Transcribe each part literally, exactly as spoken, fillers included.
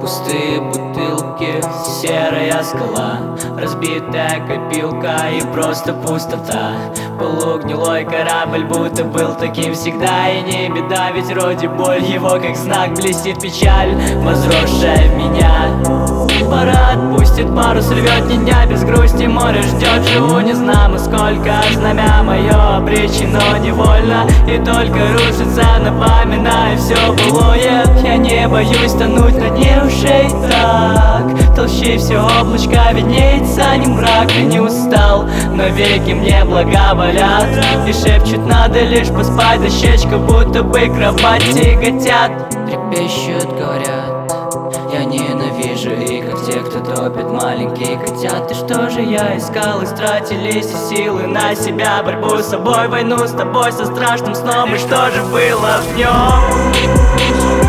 Пустые бутылки, серая скала, разбитая копилка и просто пустота. Полугнилой корабль будто был таким всегда. И не беда, ведь вроде боль его как знак. Блестит печаль, возросшая в меня. Пора отпустит парус, рвет ни дня без грусти. Море ждет, живу не знамо сколько. Знамя мое обречено невольно, и только рушится, напоминая все былое. Я не боюсь тонуть на дне ушей так. Толще все облачка виднеется, не мрак и не устал, но веки мне благоволят и шепчут, надо лишь поспать. Дощечка будто бы кровать тяготят. Трепещут, говорят, я ненавижу их, как те, кто топит маленькие котят. И что же я искал, истратились и силы на себя. Борьбу с собой, войну с тобой, со страшным сном. И что же было в нем?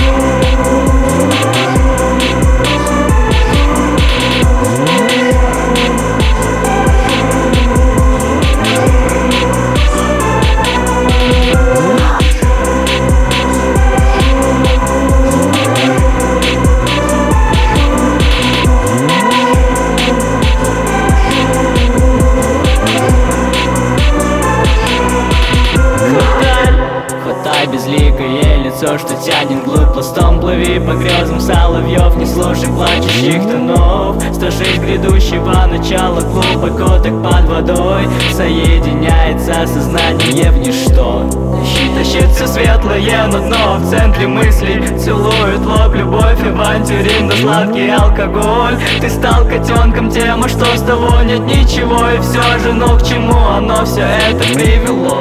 Безликое лицо, что тянет глубь пластом. Плыви по грезам соловьев, не слушай плачущих тонов. Страшись грядущего начала, глубоко так под водой соединяется сознание в ничто. Тащит все светлое на дно, в центре мыслей целует лоб любовь, авантюрин да сладкий алкоголь. Ты стал котенком, тема, что с того нет ничего. И все же, ну к чему оно все это привело?